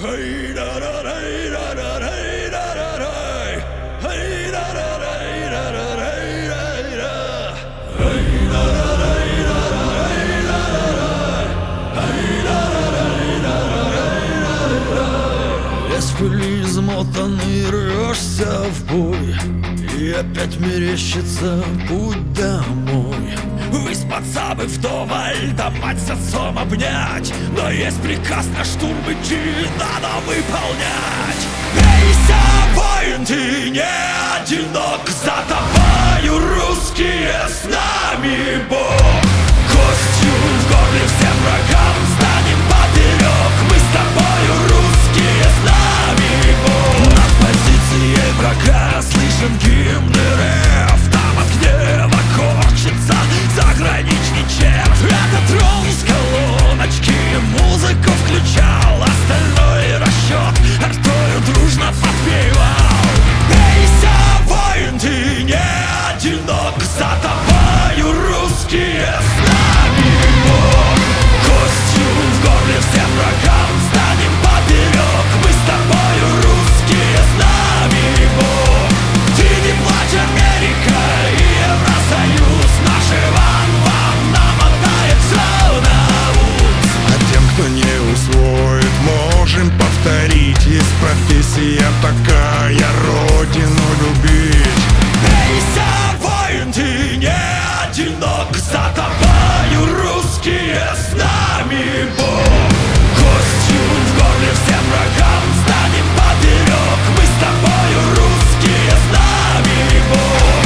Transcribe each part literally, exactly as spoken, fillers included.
Весь в пыли измотанный рвешься в бой, и опять мерещится путь домой. Выспаться бы вдоволь, да мать с отцом обнять, но есть приказ на штурм идти, надо выполнять. Бейся, воин, ты не одинок, за тобою русские, с нами Бог. Костью в горле всем врагам станем поперек, мы с тобою русские, с нами Бог. Над позицией врага слышен гимн РФ, там от гнева корчится заграничный червь. Это трон с колоночки музыку включал, остальной расчет артою дружно подпевал. Бейся, воин, ты не одинок, за тобою русские, с нами Бог. Костью в горле всем врагам станем поперек, мы с тобою русские, с нами Бог. Ты не плачь, Америка и Евросоюз, наш Иван вам намотает все на ус. А тем, кто не усвоит, можем повторить. Есть профессия такая, родину любить. Бейся, воин, ты не одинок, за тобою русские, с нами Бог. Костью в горле всем врагам станем поперек, мы с тобою русские, с нами Бог.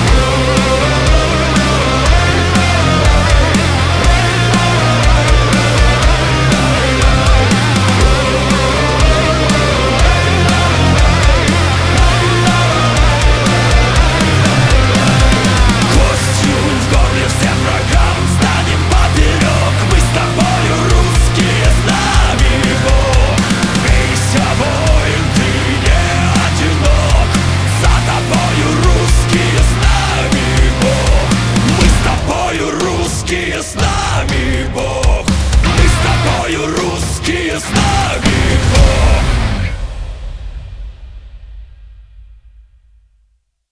Костью в горле всем врагам станем поперек, мы с тобою русские, с нами Бог. Бейся, воин, ты не одинок, за тобою русские, с нами Бог. Мы с тобою русские, с нами Бог. Мы с тобою